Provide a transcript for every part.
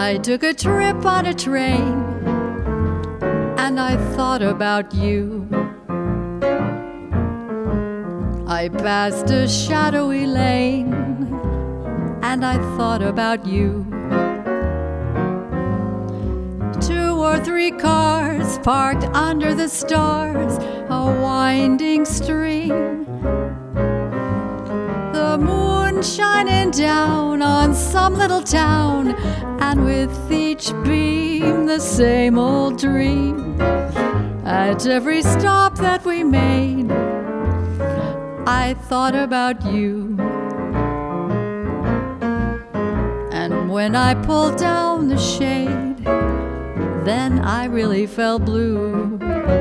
I took a trip on a train, and I thought about you. I passed a shadowy lane, and I thought about you. 2 or 3 cars parked under the stars, a winding stream. The moon shining down on some little town, and with each beam the same old dream. At every stop that we made, I thought about you. And when I pulled down the shade, then I really felt blue.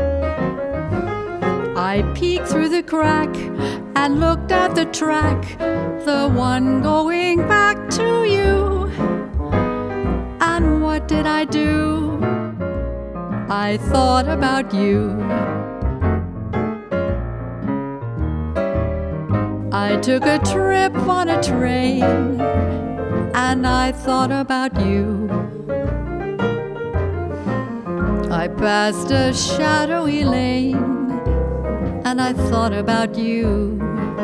I peeked through the crack and looked at the track, the one going back to you. And what did I do? I thought about you. I took a trip on a train, and I thought about you. I passed a shadowy lane, and I thought about you.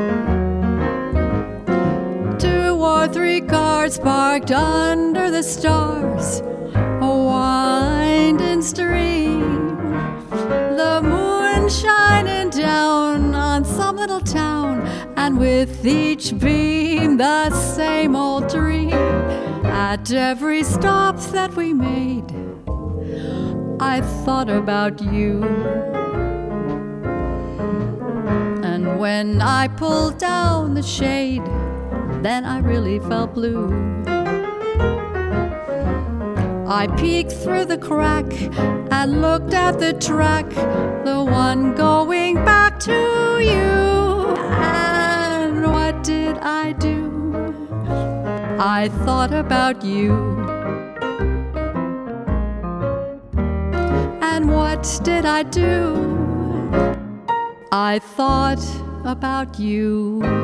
2 or 3 cars parked under the stars, a winding stream. The moon shining down on some little town, and with each beam the same old dream. At every stop that we made, I thought about you. And when I pulled down the shade, then I really felt blue. I peeked through the crack and looked at the track, the one going back to you. And what did I do? I thought about you. And what did I do? I thought about you.